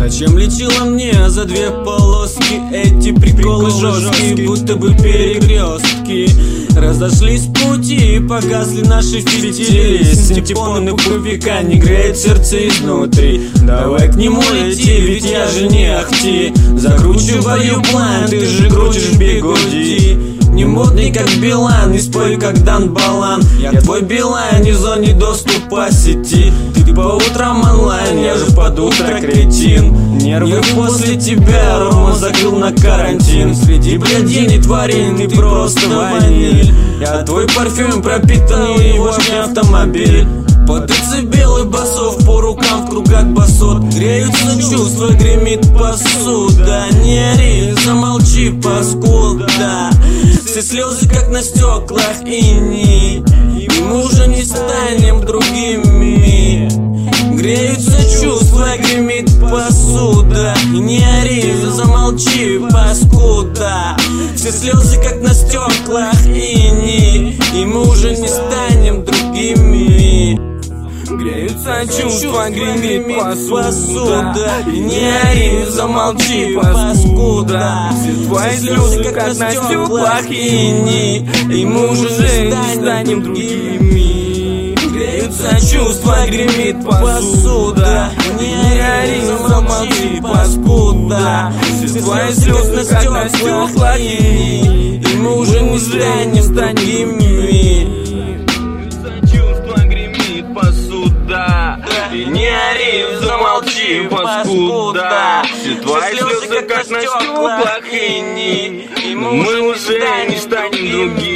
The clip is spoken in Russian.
Зачем лечила мне за две полоски? Эти приколы жесткие, будто бы перекрестки. Разошлись пути, погасли наши фитили. Синтепон и пупика не греет сердце изнутри. Давай к нему лети, ведь я же не ахти. Закручиваю план, ты же крутишь бигуди. Не модный, как Билан, и спой, как Дан Балан. Я твой Билайн, не в зоне доступа сети. Ты по утрам онлайн, я же под утро кретин. Нервы после тебя Рома закрыл на карантин. Среди блядей тварин ты просто ваниль. Я твой парфюм пропитал, его ж не автомобиль. По децибелы басов, по рукам в кругах басот. Греются чувства, гремит посуда. Не ори, замолчи, паскуда. Все слезы как на стеклах иней, и мы уже не станем другими. Греются чувства, гремит посуда. Не ори, замолчи, паскуда. Все слезы как на стеклах иней, и мы уже не станем другими. Греются чувства, гремит посуда. Не ори, замолчи, паскуда. Все твои слезы как на стеклах иней, и мы уже не станем другими. Греются чувства, гремит посуда. Не ори, замолчи, паскуда. Все твои слезы как на стеклах иней, и мы уже не станем другими. Не ори, замолчи, паскуда. Все твои слезы как на стеклах иней, и мы уже не станем другими.